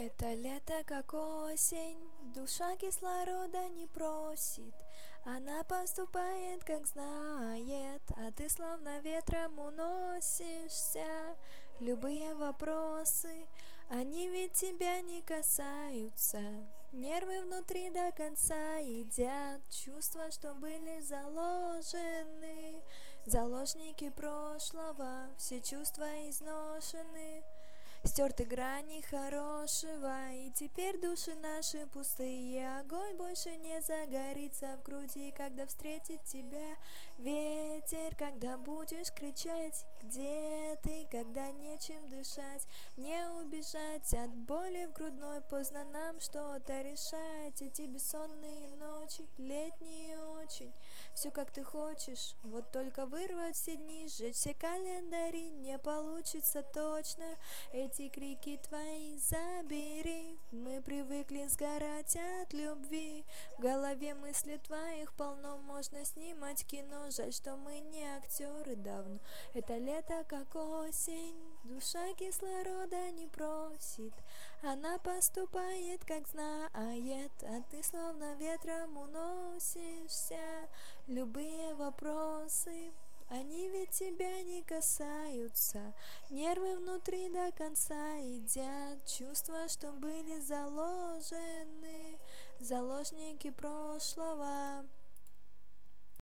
Это лето, как осень, душа кислорода не просит. Она поступает, как знает, а ты словно ветром уносишься. Любые вопросы, они ведь тебя не касаются. Нервы внутри до конца едят чувства, что были заложены. Заложники прошлого, все чувства изношены. Стерты грани хорошего, и теперь души наши пустые. Огонь больше не загорится в груди, когда встретит тебя ветер. Когда будешь кричать, где ты, когда нечем дышать. Не убежать от боли в грудной, поздно нам что-то решать. Эти бессонные ночи, летние очень. Все как ты хочешь, вот только вырвать все дни, сжечь все календари не получится точно. Эти крики твои забери, мы привыкли сгорать от любви. В голове мысли твоих полно, можно снимать кино. Жаль, что мы не актеры давно. Это лето, как осень, душа кислорода не просит. Она поступает, как знает, а ты словно ветром уносишься. Любые вопросы, они ведь тебя не касаются. Нервы внутри до конца едят чувства, что были заложены. Заложники прошлого.